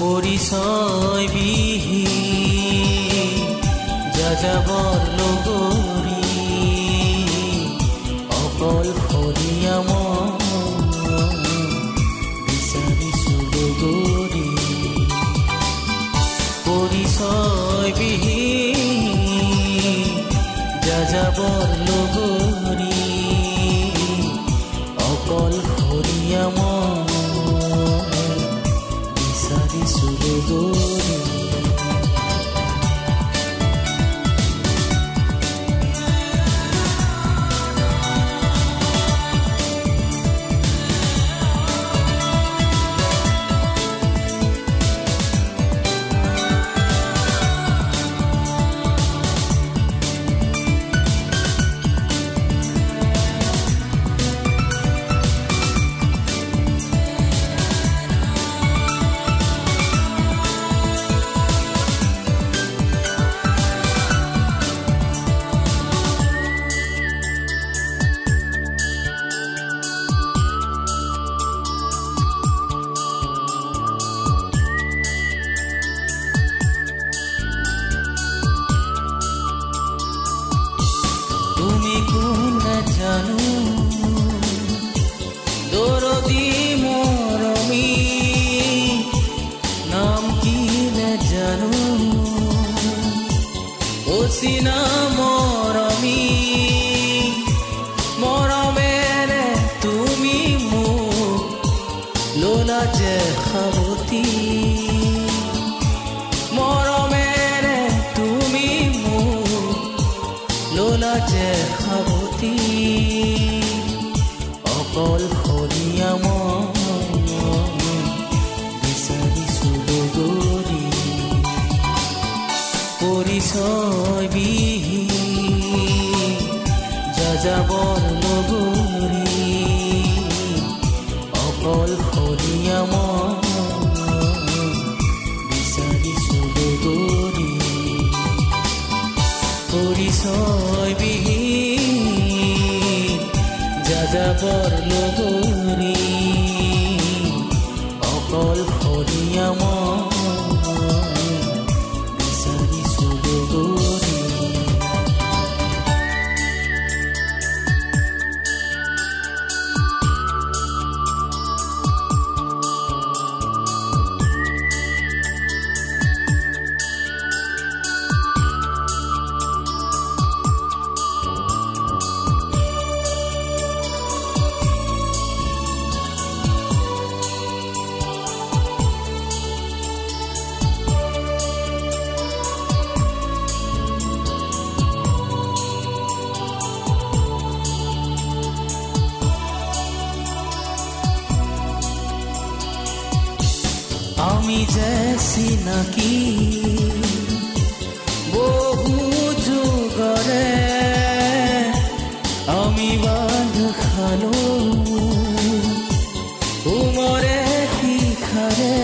পৰিচয় বিহীন যাযাবৰ লগৰী অকলশৰীয়া মন বিচাৰিছো লগৰী পৰিচয় বিহীন যাযাবৰ লগৰী অকলশৰীয়া মন বিচাৰিছো লগৰী তুমি কোন জানো দৰদী মৰমী নাম কি জানো অচিনা মৰমী মৰমেৰে তুমি মোক ললা যে সাৱতি মৰমেৰে তুমি মোক ললা যে সাৱতি অকলশৰীয়া মন বিচাৰিছো লগৰী পৰিচয় বিহীন যাযাবৰ লগৰী অকলশৰীয়া মন বিচাৰিছো লগৰী পৰিচয় বিহীন যাযাবৰ লগৰী অকলশৰীয়া মন বিচাৰিছো লগৰী আমি যে চিনাকি বহু যুগৰে আমি বান্ধ খালো উমৰে শিখাৰে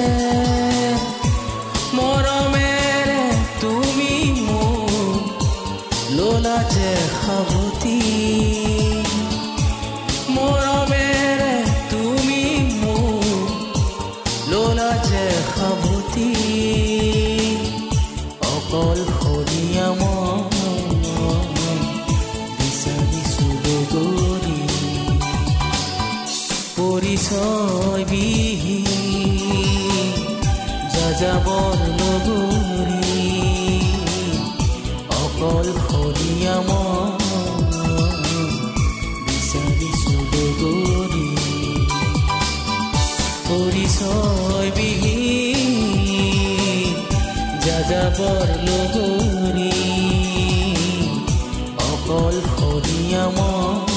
মৰমেৰে তুমি মোক ললা যে সাৱতি মৰমেৰে তুমি মোক ললা যে সাৱতি অকলশৰীয়া মন বিচাৰিছো লগৰী পৰিচয় বিহীন যাযাবৰ লগৰী অকলশৰীয়া মন বিচাৰিছো লগৰী পৰিচয় বিহীন যাযাবৰ লগৰী অকলশৰীয়া মন